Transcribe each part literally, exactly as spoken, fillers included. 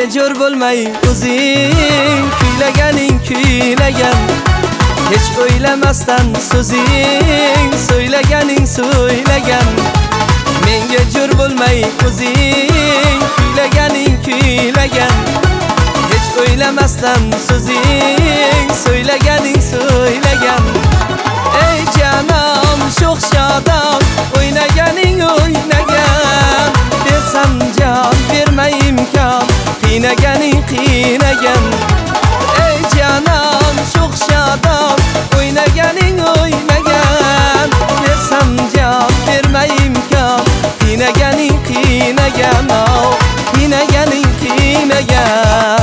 jo'r bo'lmay o'zing kuylaganing kuylagan hech o'ylamasdan so'zing so'ylaganing so'ylagan menga jo'r bo'lmay o'zing kuylaganing kuylagan hech o'ylamasdan so'zing so'ylaganing so'ylagan ey janom sho'x shodon o'ynaganing o'ynagan bersam jon bermay imkon qiynaganing qiynagan ey janom sho'x shodon o'ynaganing o'ynagan bersam jon bermay imkon qiynaganing qiynagan oh qiynaganing qiynagan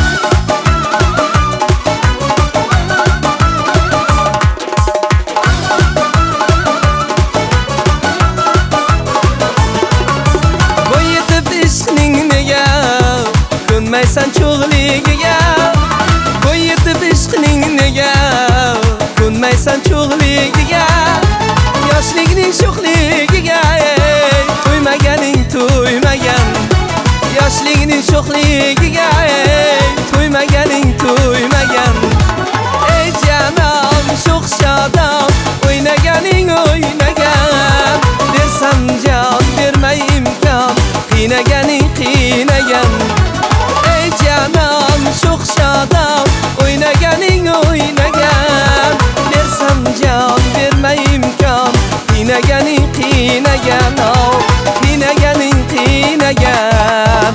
Ko'nmaysan cho'g'ligiga Bo'y yetib ishqning nega Ko'nmaysan cho'g'ligiga Yoshlikning sho'xligiga To'ymaganing to'ymagan Yoshlikning sho'xligiga To'ymaganing to'ymagan Ey janom sho'x shodon o'ynaganing o'ynagan Bersam jon bermay imkon qiynaganing qiynagan janom sho'x shodon o'ynaganing o'ynagan bersam jon bermay imkon qiynaganing qiynagan oh qiynaganing qiynagan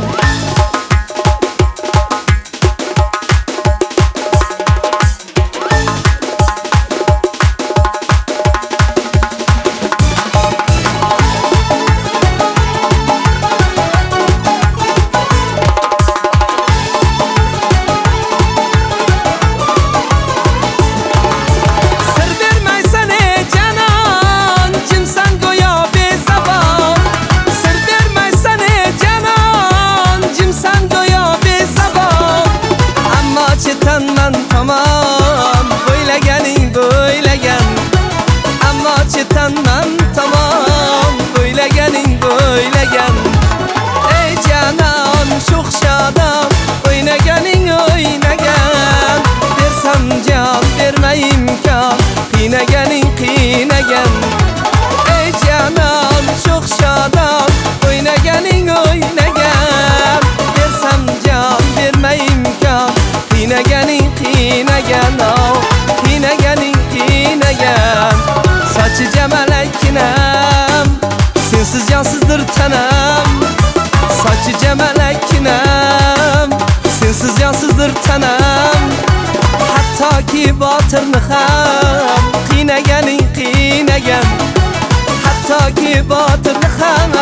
Tanman tamam bo'ylaganing bo'ylagan ammo chetanman tamam bo'ylaganing bo'ylagan ey janon sho'x shodon o'ynaganing o'ynagan bersam jon bermay imkon qiynaganing qiynagan ey janon sho'x shodon o'ynaganing o'ynagan bersam jon bermay imkon qiynaganing qiynagan oh qiynaganing qiynagan sochi jamalakkinam sensiz jonsizdir tanam sochi jamalakkinam sensiz jonsizdir tanam hattoki botirni ham qiynaganing qiynagan hattoki botirni ham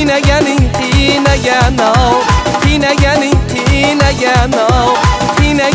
qiynaganing qiynagan oh qiynaganing qiynagan oh qiynaganing